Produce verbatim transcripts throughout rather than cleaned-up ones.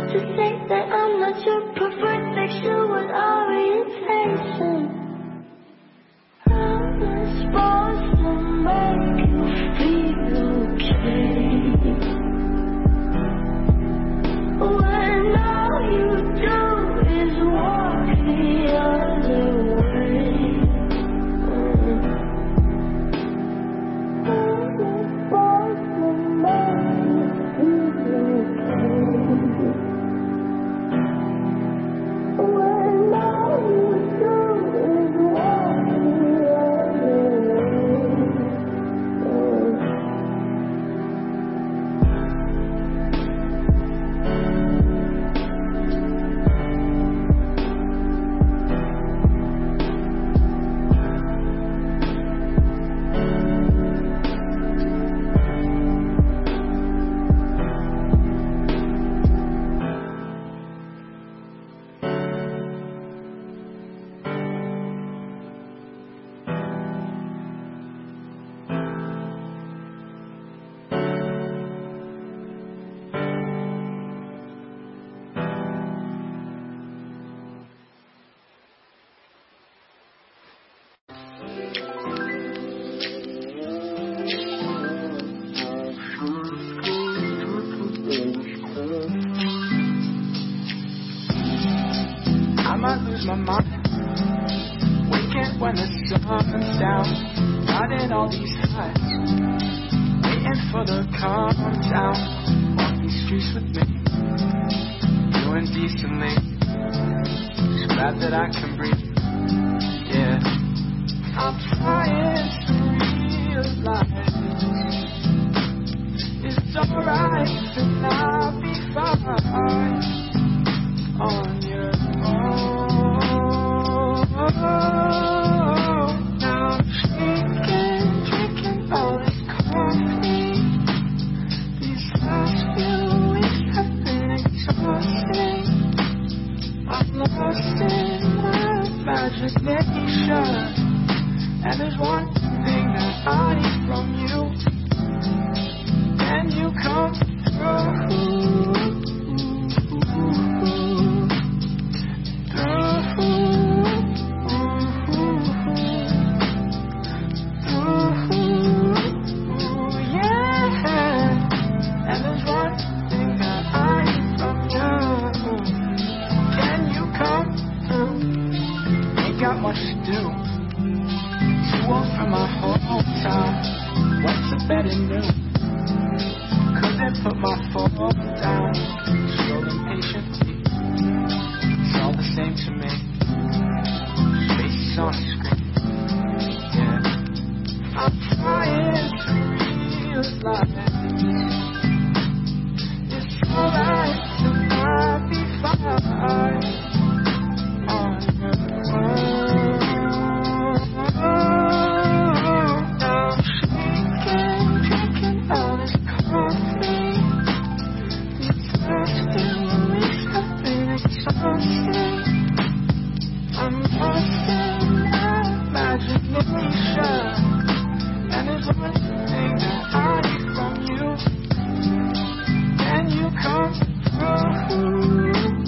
to say that I'm not your preferred sexual orientation. I'm supposed to make you feel okay, when all you do is walk the other way. I'm supposed to make you feel okay, when all you do is walk the other way. I might lose my mind, waking when the sun's down, riding all these highs, waiting for the calm down. Walk these streets with me, doing decently, just glad that I can breathe. Yeah, I'm trying to realize it's alright to not be fine on your own. Now I'm drinking, drinking all this coffee. These last few weeks have been exhausting. I'm lost in my imagination, and there's one thing that I need from you. Can you come through? Much to do. Too old for my hometown. Went to bed at noon. Couldn't put my phone down. Strolling patiently. It's all the same to me. Faces on a screen. Yeah. I'm trying to realize it's alright to not be fine on your own. I'm lost in my imagination, and there's one thing that I need from you. Can you come through?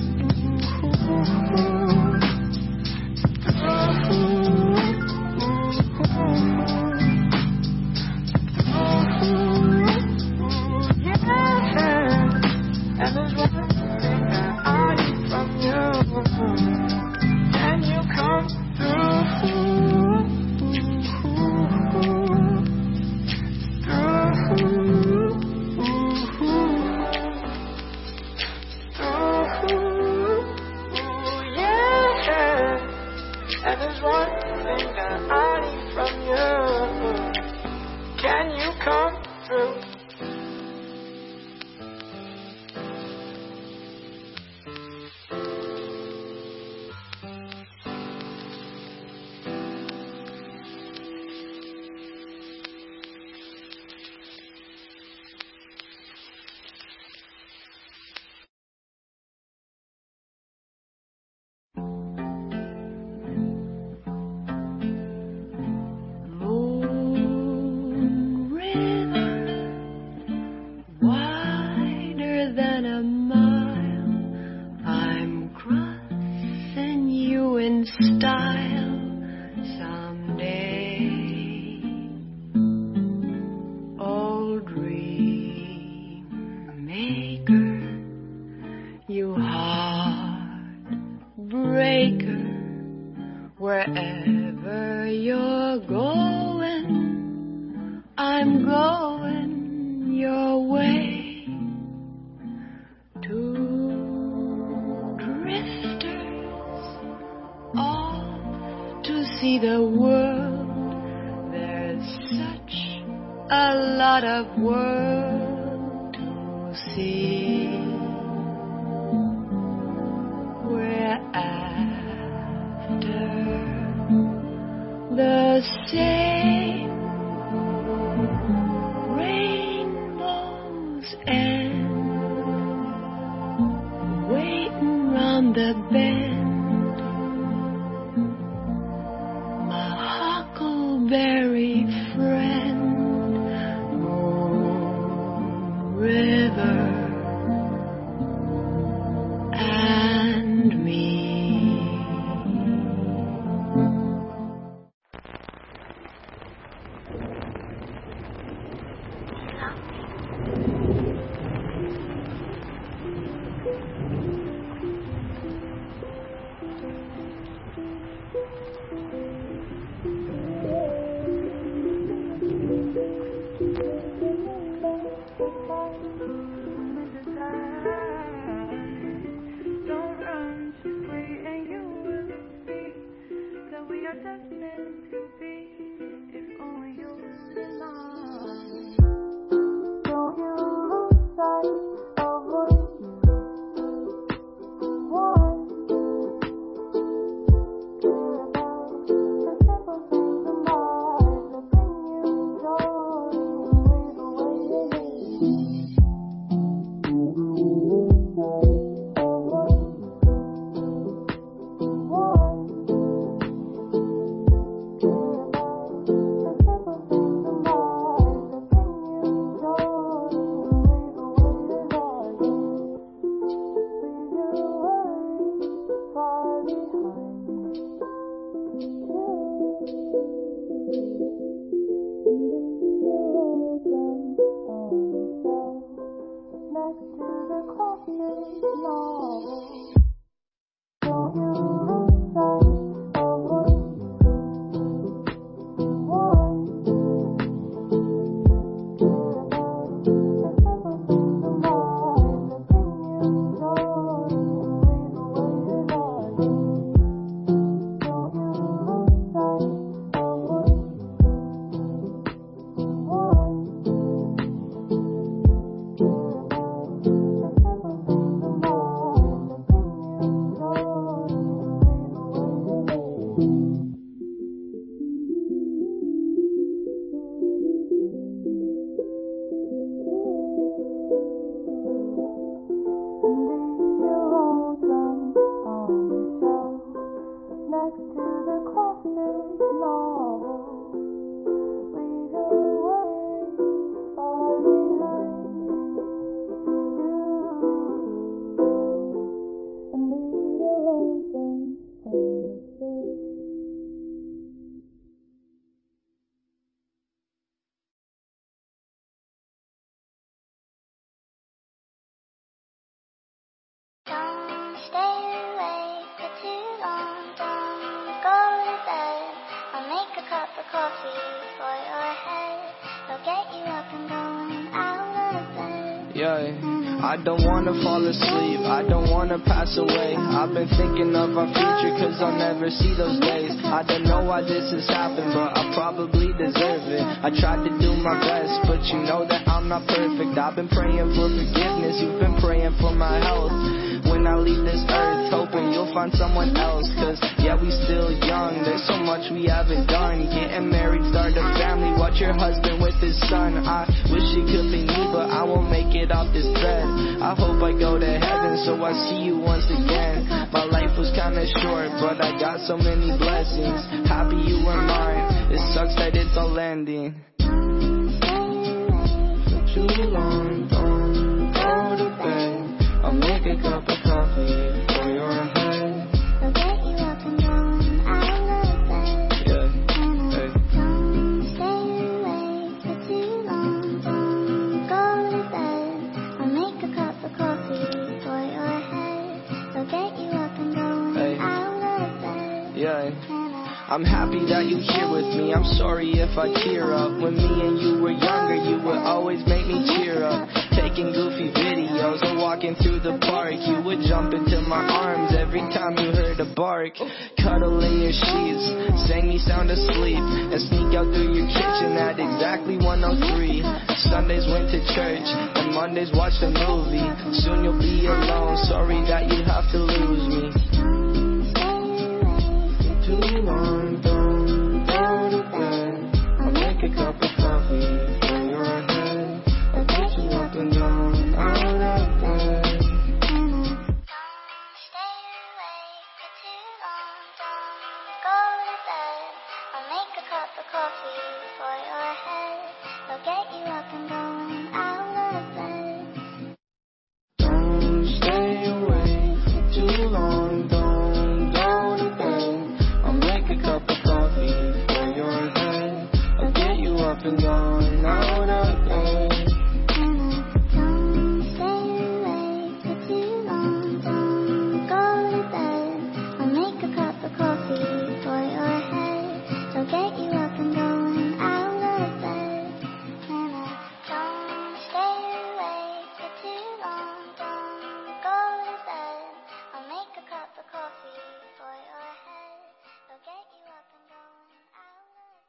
And there's one thing that I need from you. Can you come through? Through. Yeah. And there's one thing that I need from you. Can you come through? Wherever you're going, I'm going your way. Two drifters off to see the world. There's such a lot of world to see. We're after the same rainbow's end, waiting round the bend. My huckleberry friend, Moon River and me. Don't stay awake for too long. Don't go to bed. I'll make a cup of coffee for your head. I'll get you up and going out of bed. Yeah, I don't wanna fall asleep, I don't wanna pass away. I've been thinking of our future cause I'll never see those days. I don't know why this has happened, but I probably deserve it. I tried to do my best, but you know that I'm not perfect. I've been praying for forgiveness, you've been praying for my health. When I leave this earth, hoping you'll find someone else. Cause yeah, we still young, there's so much we haven't done. Getting married, start a family, watch your husband with his son. I wish it could be me, but I won't make it off this bed. I hope I go to heaven, so I see you once again. My life was kinda short, but I got so many blessings. Happy you were mine, it sucks that it's all ending. For too long, don't go to bed. I'll make a cup of coffee for your head. I'll get you up and going out of bed. Yeah, hey. Don't stay awake for too long. Don't go to bed. I'll make a cup of coffee for your head. I'll get you up and going Hey. out of bed. Yeah. And I I'm happy that you here with me. I'm sorry if I tear up. When me and you were younger, you would always make me cheer up. Taking goofy videos or walking through the park, you would jump into my arms every time you heard a bark. Cuddle in your sheets, sang me sound asleep, and sneak out through your kitchen at exactly one oh three. Sundays went to church, and Mondays watched a movie. Soon you'll be alone, sorry that you have to lose me. Too long, don't go to bed. I'll make a cup of coffee for your head. I'll get you up and down, out of bed. Don't stay awake for too long, don't go to bed. I'll make a cup of coffee for your head. I'll get you up and going out of bed. Don't stay awake for too long, don't go to bed. I'll make a cup of coffee for your head. I'll get you up and down, out of bed. Don't stay awake for too long, don't go to bed. I'll make a cup of coffee for your head. I'll get you up and going out of bed. Don't stay awake for too long, don't go to bed. I'll make a cup of coffee for your head. I'll get you up and going out of bed.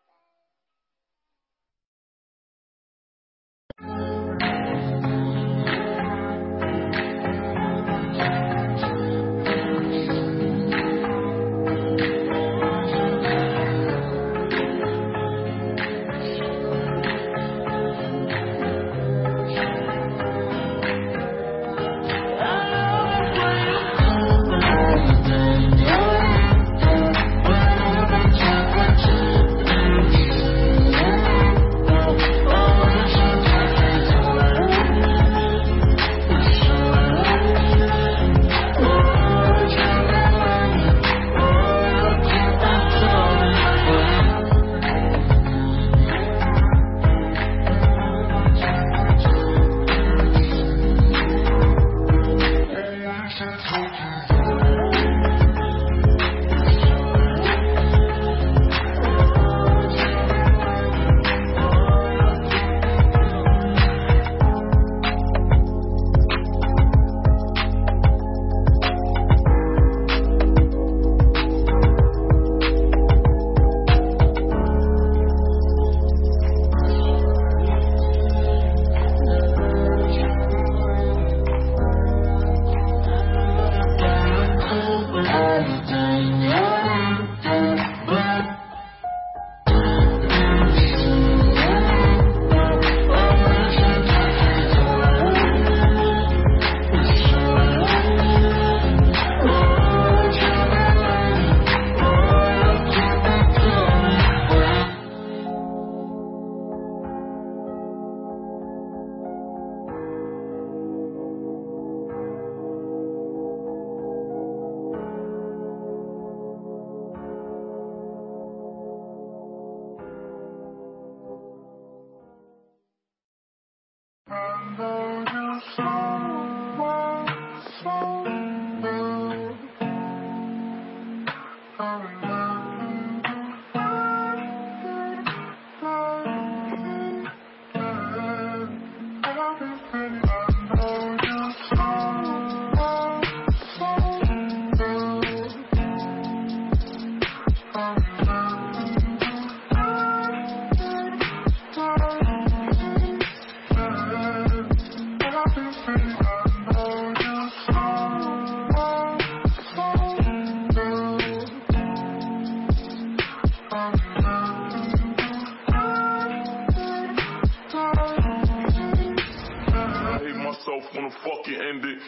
Wanna fucking end it.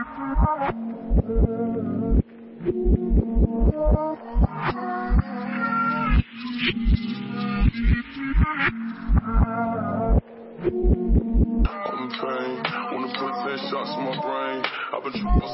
I'm in pain. Wanna put ten shots in my brain. I've been trying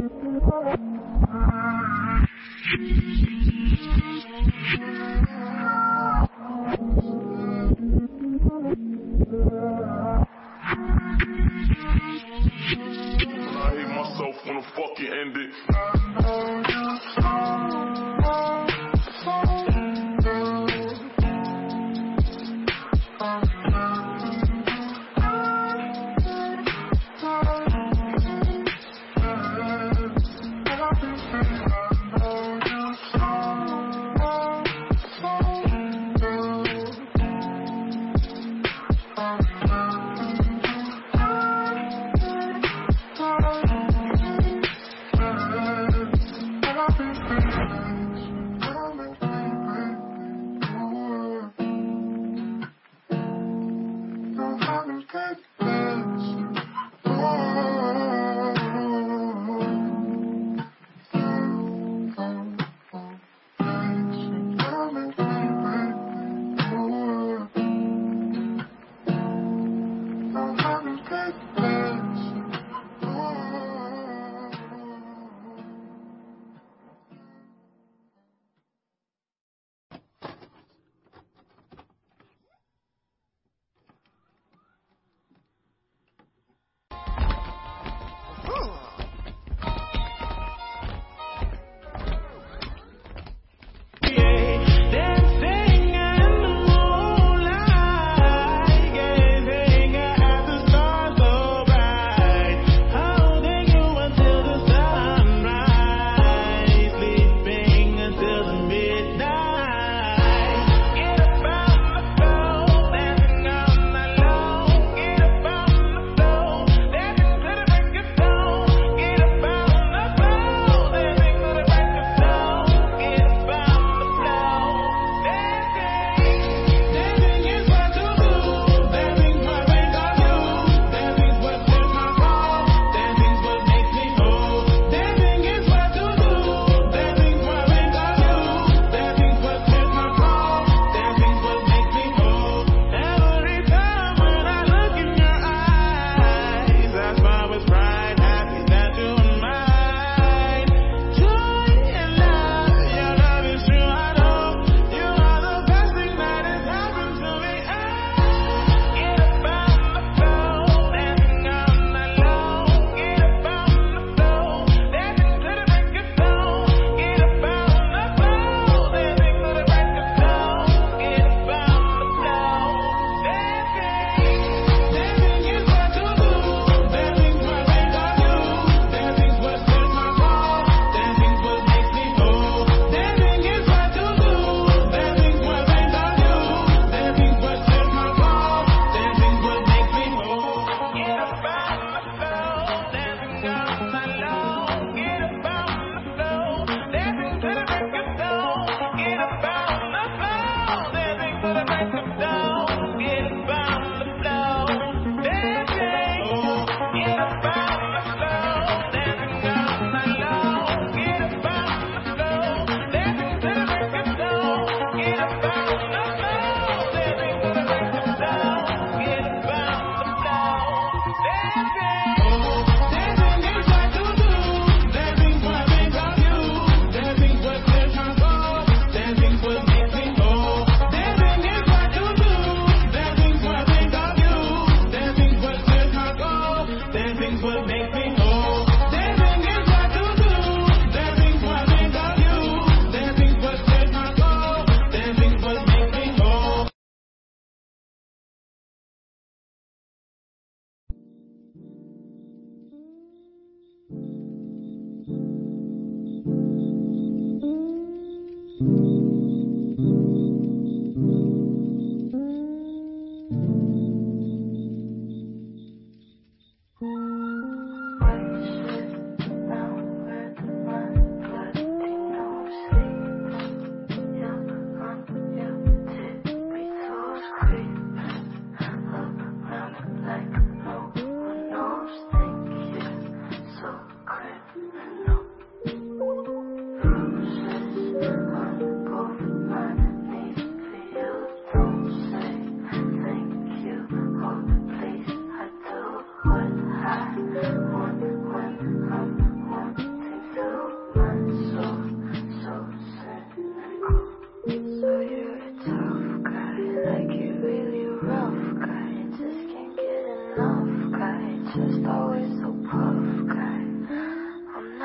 I hate myself, wanna fucking end it.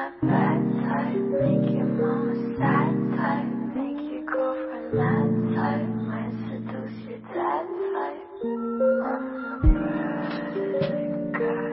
that bad type. Make your mama sad type. Make your girlfriend mad type. Might seduce your dad type. I'm the perfect guy.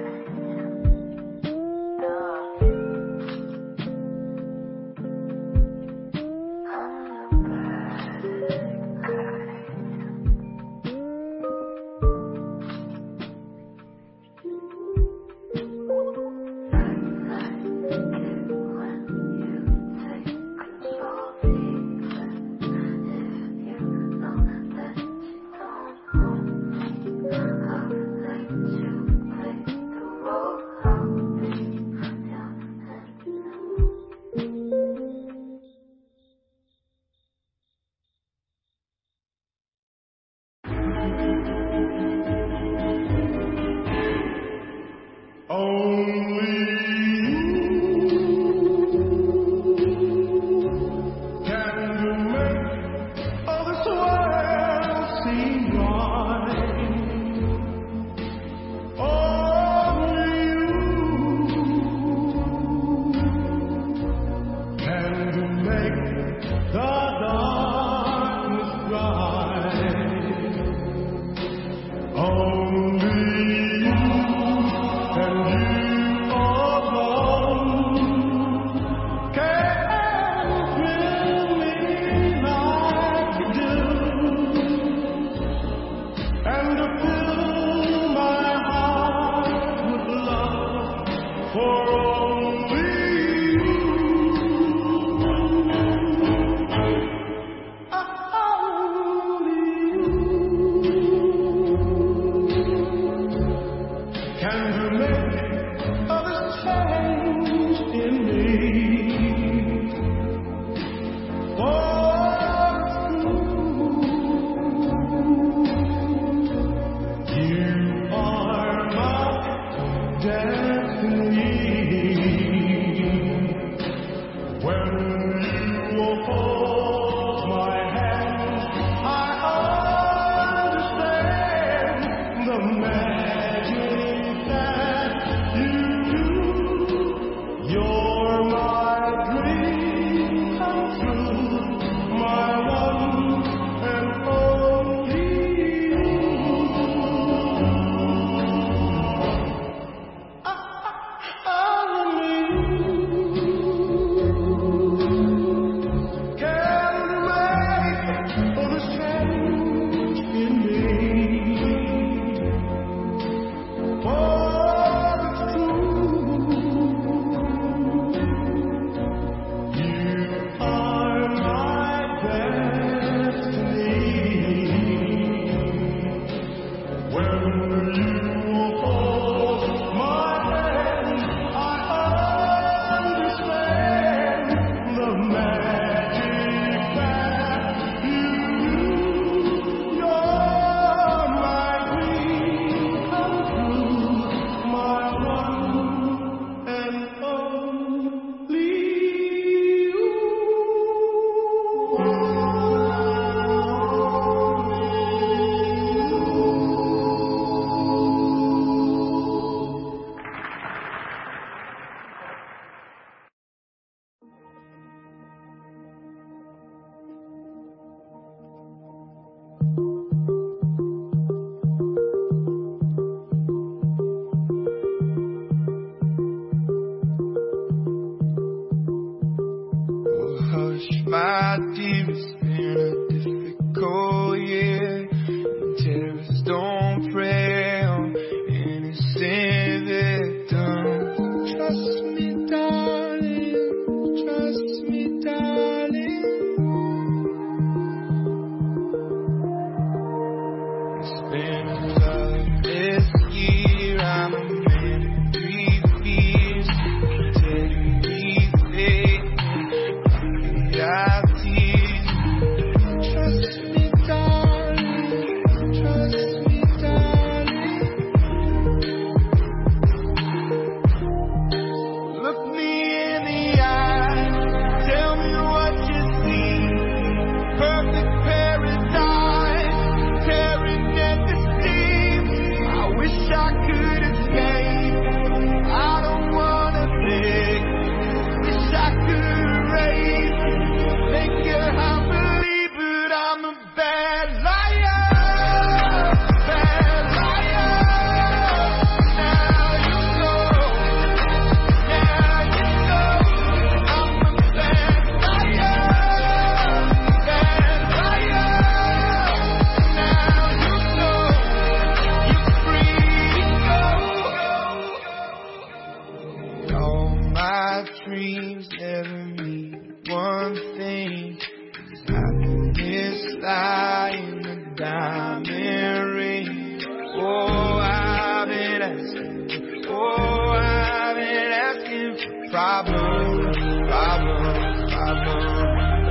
dreams never mean one thing. Happiness lie in the diamond ring. Oh, I've been asking, oh, I've been asking for problems, problems, problems.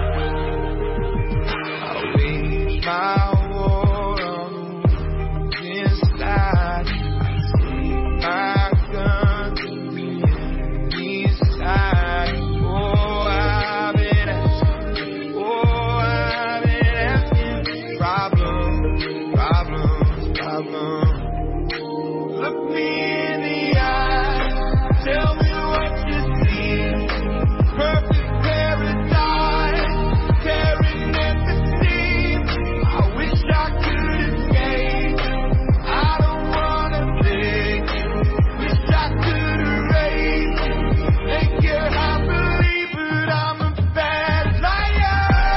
I wage my war on the wounds inside. I take my gun to the enemy's side. Oh, I've been asking, oh, I've been asking for problems, problems, problems. Look me in the eye, tell me what you see. Perfect paradise, tearing at the seams. I wish I could escape. I don't wanna think. Wish I could erase. Make your heart believe, but I'm a bad liar,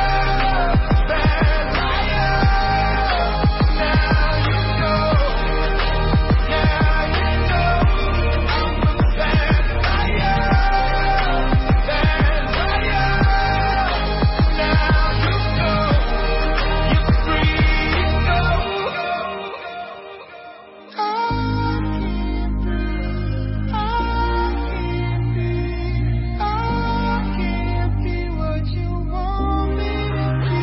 bad liar. Now you know, now you know, I'm a bad liar, bad liar. Now you know, you're free to go. I can't breathe, I can't be, I can't be what you want me to be.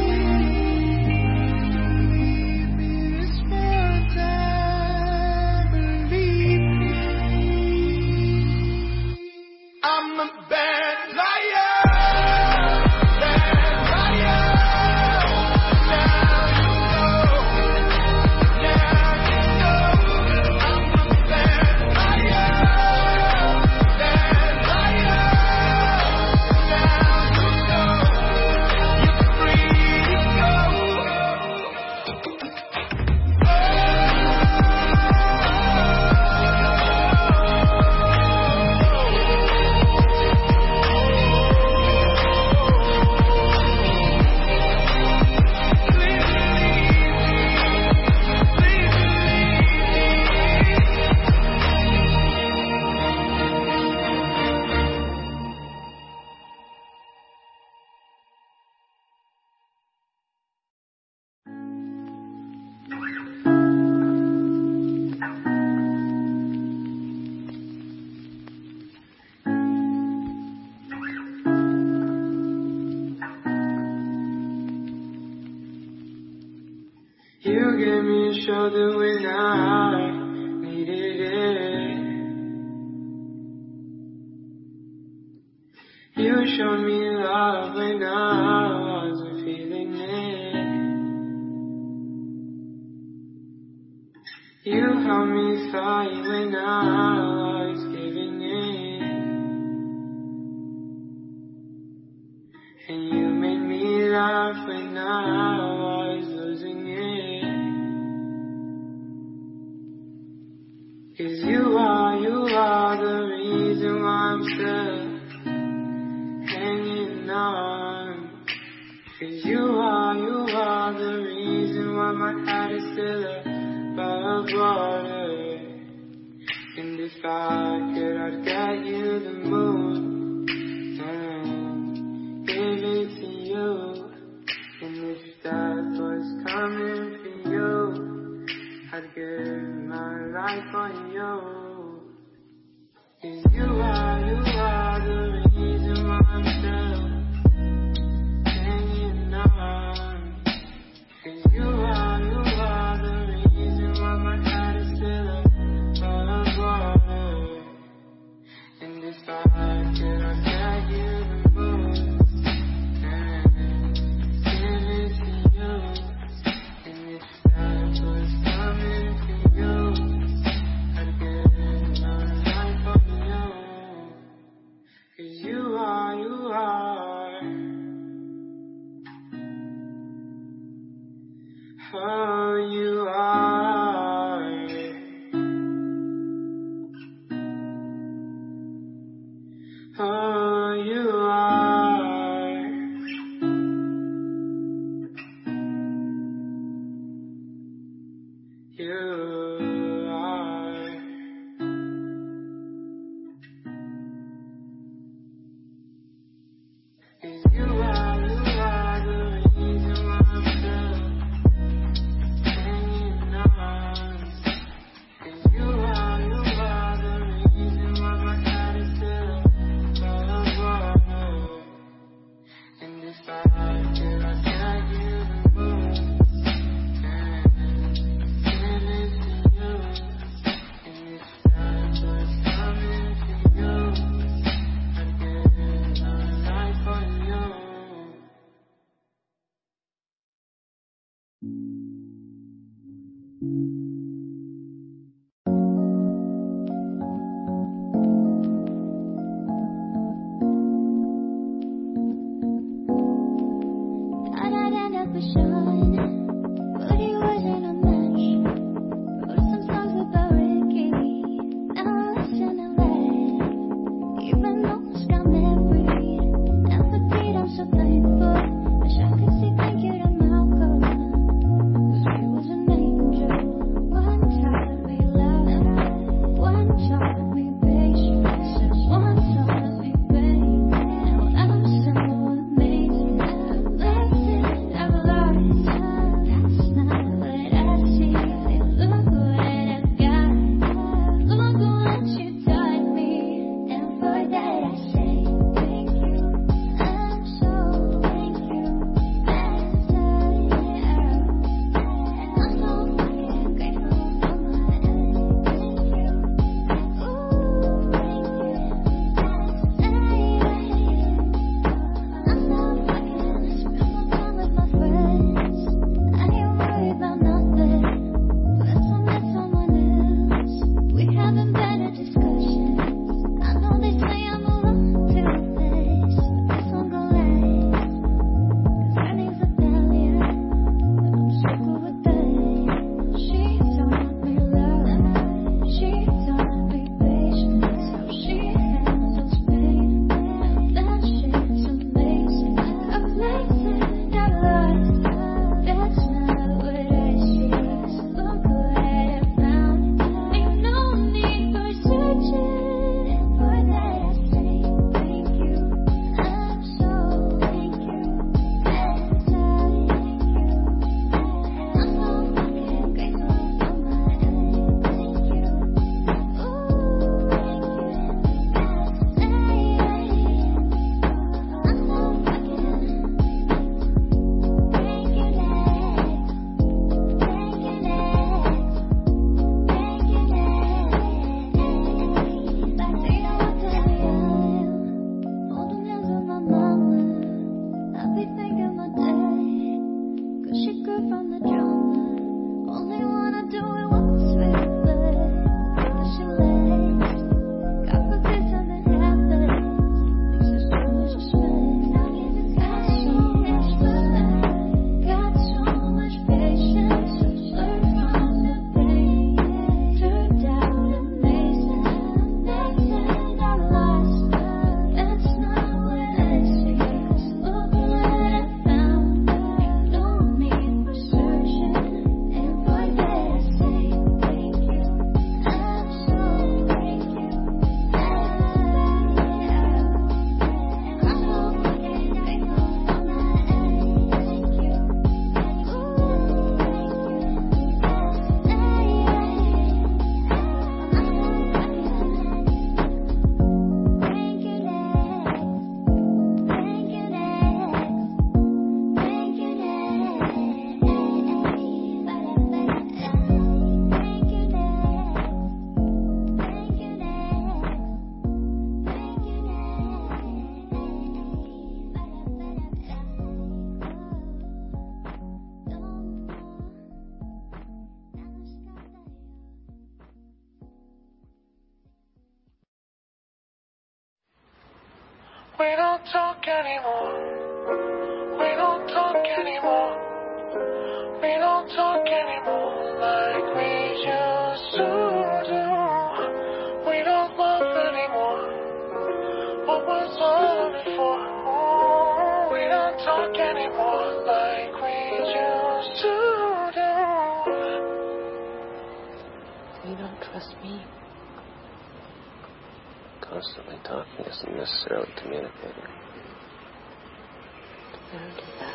This paradise, believe me. I'm a bad liar, bad liar. Now you know, now you know, I'm a bad liar, bad liar. Now you know, you're free to go. You gave me a shoulder when I needed it. You showed me love when I wasn't feeling it. You helped me fight when I was giving in. And you made me laugh when I was losing it. 'Cause you are, you are the reason why I'm still hanging on. 'Cause you are, you are the reason why my heart is still above water. And if I could, I'd get you the moon and give it to you. And if death was coming for you, I'd give my life on you. 'Cause you are, you are the reason why I'm still hanging on. 'Cause you are, you are the reason why my heart is still above water. And if I could, I'd get you the moon and give it to you. And if that was coming for you, I'd give my life on you. 'Cause you are, you are. Oh, you are. Oh, you are. You are. don't talk anymore. We don't talk anymore. We don't talk anymore like we used to do. We don't love anymore. What was all of it for? Oh, we don't talk anymore like we used to do. You don't trust me. Constantly talking isn't necessarily communicating. I don't do that.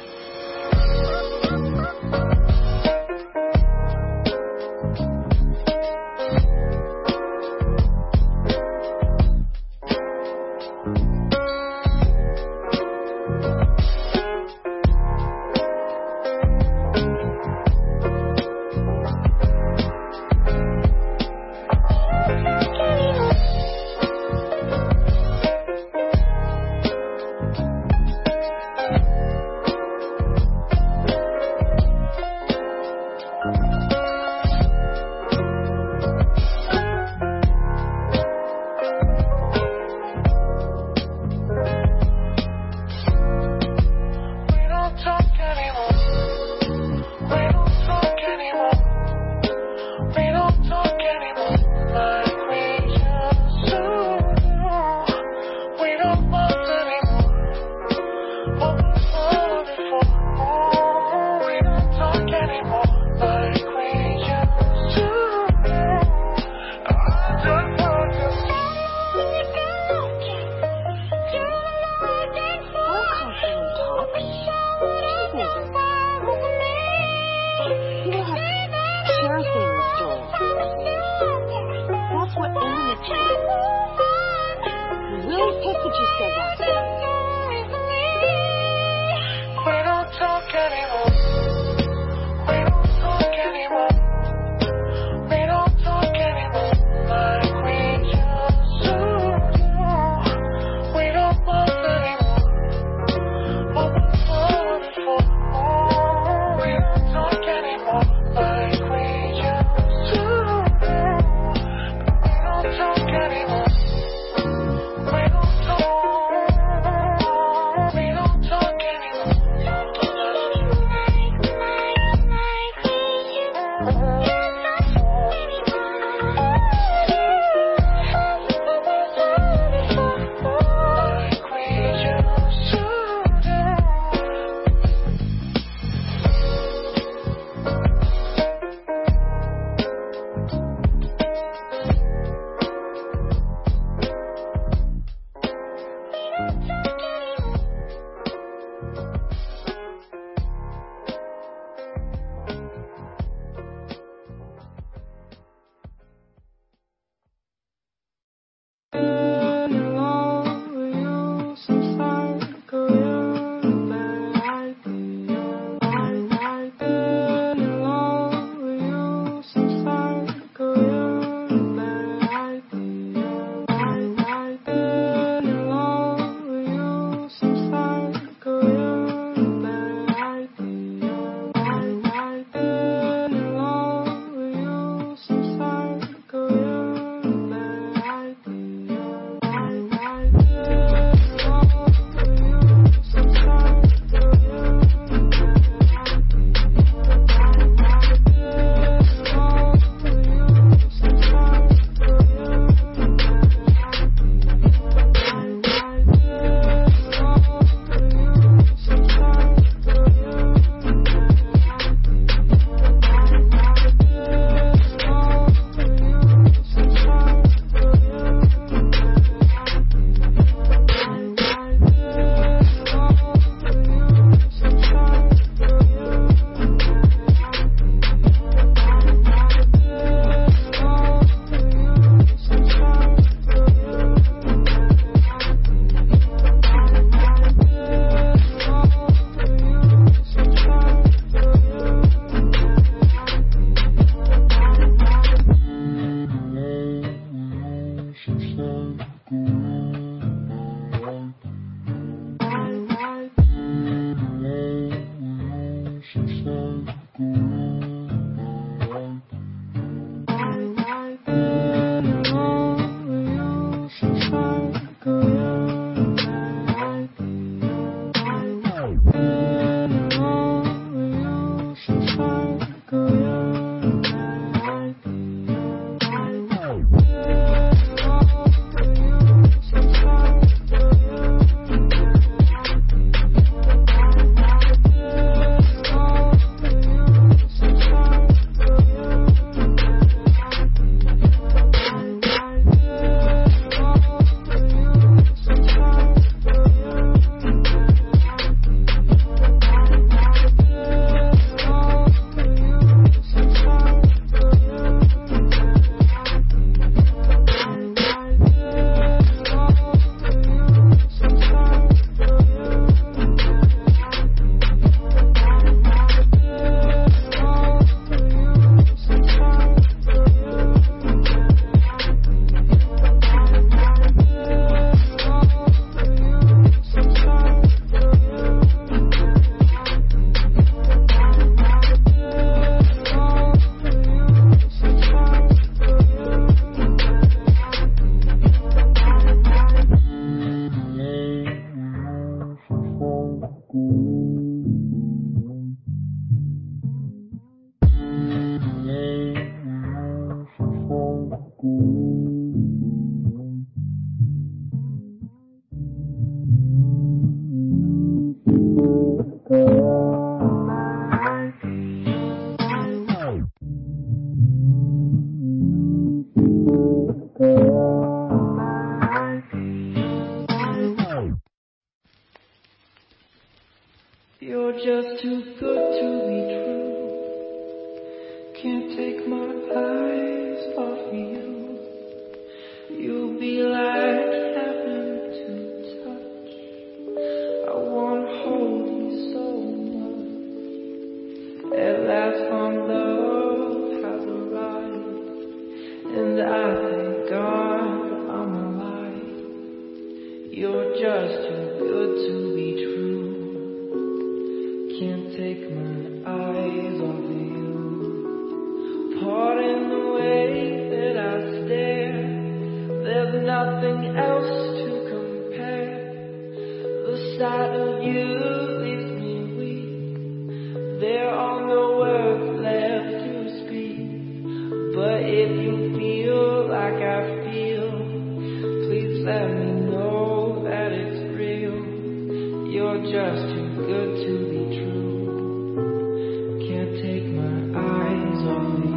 You're just too good to be true. Can't take my eyes off you. You'll be like heaven to touch. I wanna hold you so much. At last our love has arrived, and I thank God I'm alive. You're just too good to be true. Can't take my eyes off you. Pardon the way that I stare. There's nothing else to compare. The sight of you leaves me weak. There are no words left to speak. But if you feel like I feel, please let me know that it's real. You're just too good to be true. Can't take my eyes off you.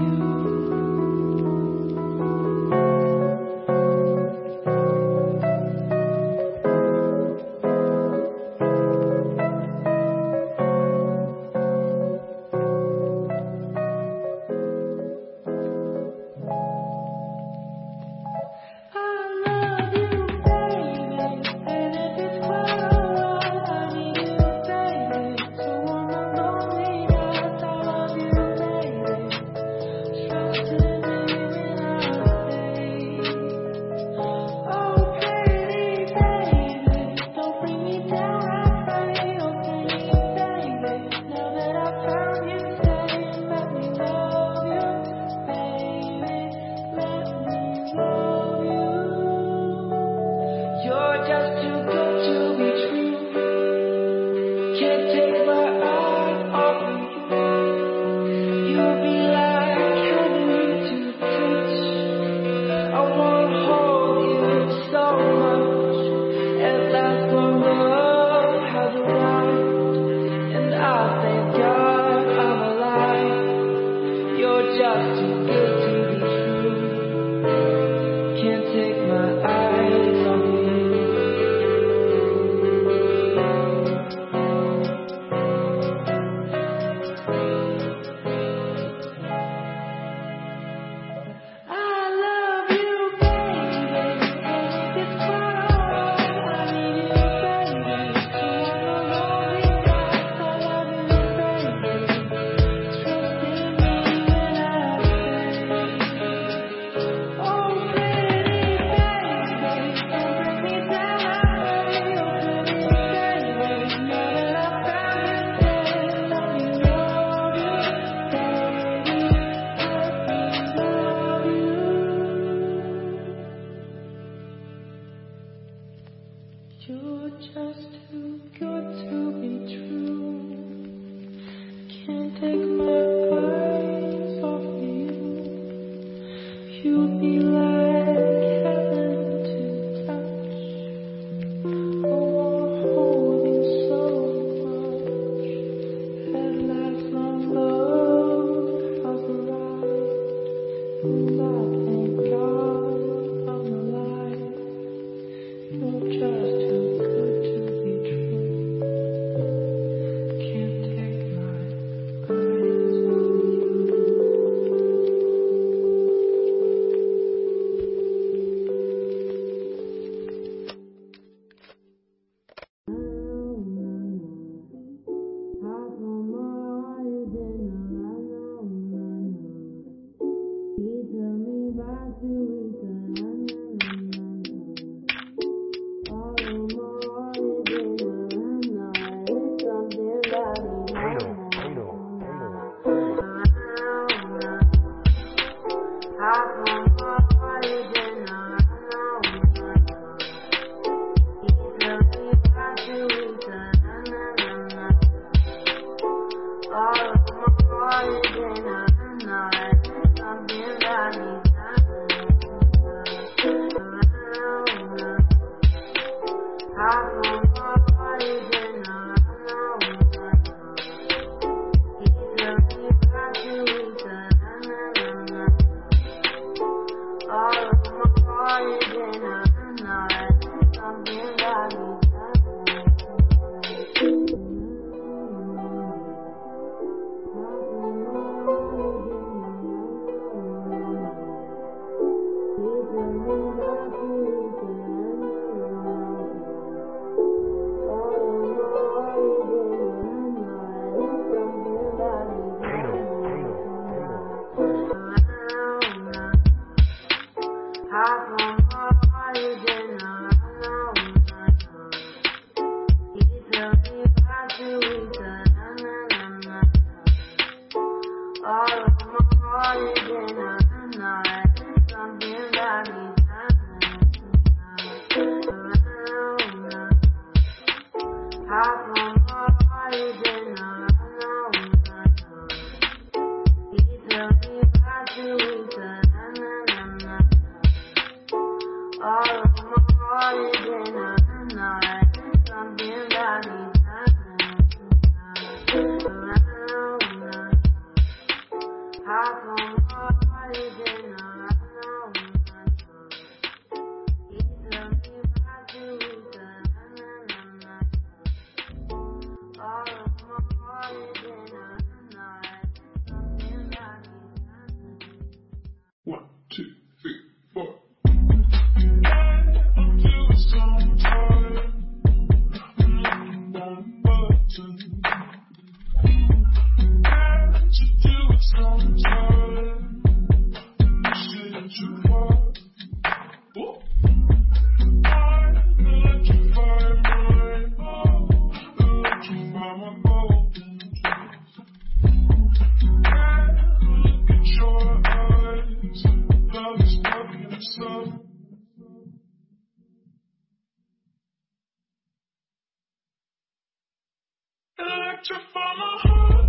You're just too good to be true. Can't take my eyes off you. You'll be like heaven to touch. I wanna hold you so much. At last my love has arrived, and I thank God I'm alive. You're just too good to be true. Can't take my eyes off you. got you for my heart.